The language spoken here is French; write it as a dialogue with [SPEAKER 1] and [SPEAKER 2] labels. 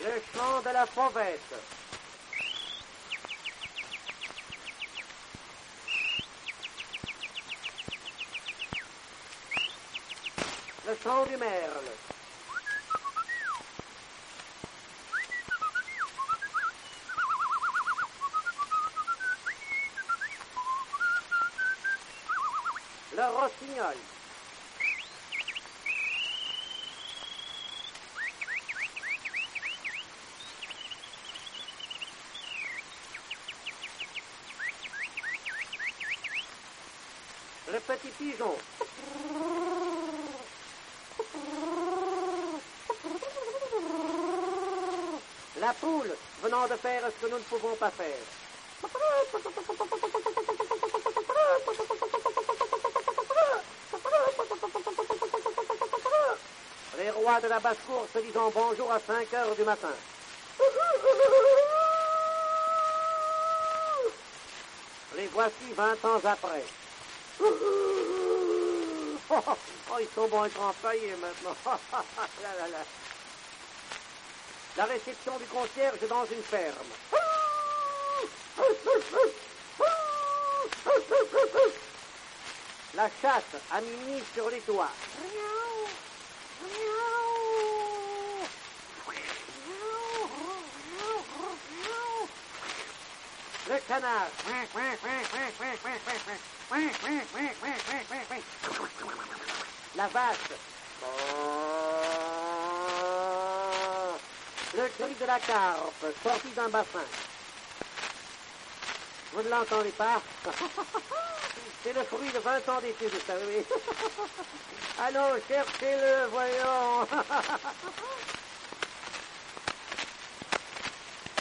[SPEAKER 1] Le chant de la fauvette. Le chant du merle. Le rossignol. Le petit pigeon. La poule venant de faire ce que nous ne pouvons pas faire. Les rois de la basse-cour se disant bonjour à 5 heures du matin. Les voici 20 ans après. Oh, ils sont bons et empaillés maintenant. Là, là, là. La réception du concierge dans une ferme. La chatte a mis sur les toits. Le canard. La vache. Le cri de la carpe sorti d'un bassin. Vous ne l'entendez pas? C'est le fruit de 20 ans d'études, vous savez. Allons, cherchez-le, voyons.